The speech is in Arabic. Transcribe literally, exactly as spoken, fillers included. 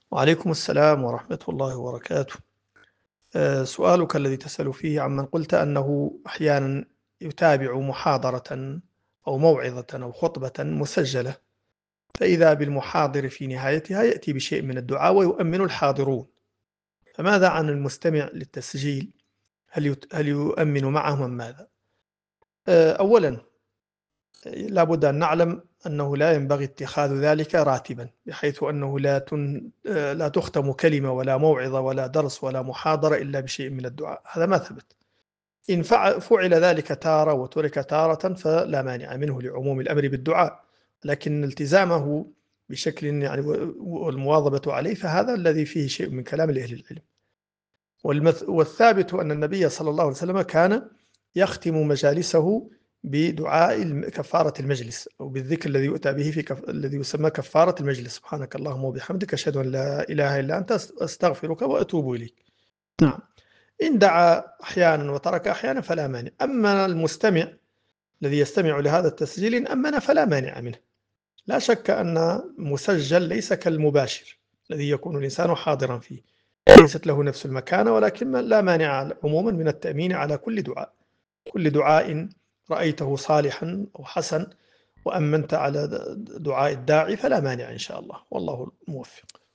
وعليكم السلام ورحمة الله وبركاته. آه، سؤالك الذي تسأل فيه عمن قلت أنه أحيانا يتابع محاضرة أو موعظة أو خطبة مسجلة، فإذا بالمحاضر في نهايتها يأتي بشيء من الدعاء ويؤمن الحاضرون، فماذا عن المستمع للتسجيل؟ هل يت- هل يؤمن معهم أم ماذا؟ آه، أولا، لا بد أن نعلم أنه لا ينبغي اتخاذ ذلك راتبا، بحيث أنه لا تن... آه، لا تختم كلمة ولا موعظة ولا درس ولا محاضرة إلا بشيء من الدعاء. هذا ما ثبت. إن فع- فعل ذلك تارة وترك تارة فلا مانع منه لعموم الأمر بالدعاء، لكن التزامه بشكل يعني و- والمواظبة عليه فهذا الذي فيه شيء من كلام لأهل العلم. والمث... والثابت أن النبي صلى الله عليه وسلم كان يختم مجالسه بدعاء الم- كفارة المجلس، أو بالذكر الذي يؤتى به في كف... الذي يسمى كفارة المجلس: سبحانك اللهم وبحمدك أشهد أن لا إله إلا أنت أست- أستغفرك وأتوب إليك. نعم. إن دعا أحيانا وترك أحيانا فلا مانع. أما المستمع الذي يستمع لهذا التسجيل إن أمن فلا مانع منه. لا شك أن مسجل ليس كالمباشر الذي يكون الإنسان حاضرا فيه، ليست له نفس المكانة، ولكن لا مانع عموما من التأمين على كل دعاء. كل دعاء رأيته صالحا أو حسن وأمنت على دعاء الداعي فلا مانع إن شاء الله، والله الموفق.